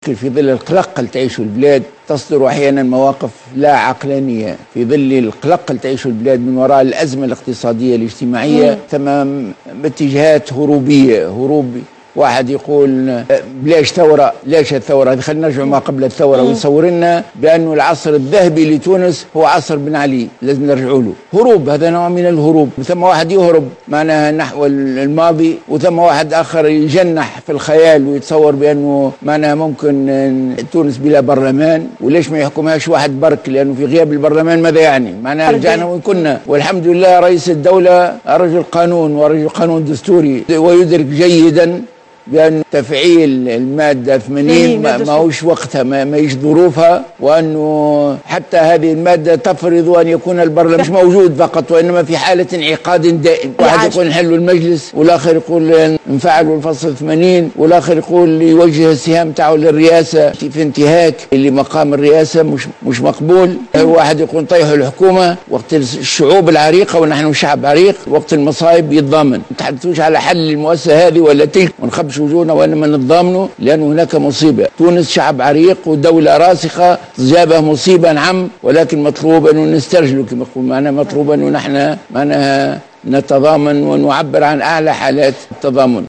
في ظل القلق اللي تعيشه البلاد تصدر أحيانا مواقف لا عقلانية. في ظل القلق اللي تعيشه البلاد من وراء الأزمة الاقتصادية الاجتماعية ثم اتجاهات هروب. واحد يقول بلاش ثورة، ليش الثورة؟ خلينا نرجع ما قبل الثورة ويصور لنا بأنه العصر الذهبي لتونس هو عصر بن علي، لازم نرجعوا له. هروب، هذا نوع من الهروب. ثم واحد يهرب معناها نحو الماضي، وثم واحد آخر يجنح في الخيال ويتصور بأنه معناها ممكن تونس بلا برلمان، وليش ما يحكمهاش واحد برك؟ لأنه في غياب البرلمان ماذا يعني؟ معناها رجعنا وين كنا. والحمد لله رئيس الدولة رجل قانون ورجل قانون دستوري، ويدرك جيدا بأن تفعيل المادة 80 ما هوش وقتها، ما هيش ظروفها، وأنه حتى هذه المادة تفرض أن يكون البرلمان مش موجود فقط، وإنما في حالة انعقاد دائم. واحد يقول نحلوا المجلس، والآخر يقول نفعلوا الفصل 80، والآخر يقول يوجه السهام تاعه للرئاسة في انتهاك اللي مقام الرئاسة مش مقبول. واحد يقول طيحوا الحكومة وقت الشعوب العريقة، ونحن شعب عريق، وقت المصايب يتضامن. ما تحدثوش على حل المؤسسة هذه ولا تلك ونخبش وجوهنا وإنما نتضامنوا، لأن هناك مصيبة. تونس شعب عريق ودولة راسخة، جابه مصيبة نعم، ولكن مطلوب أنه نسترجله كما يقول معنا، مطلوب أنه نحن معناها نتضامن ونعبر عن أعلى حالات التضامن.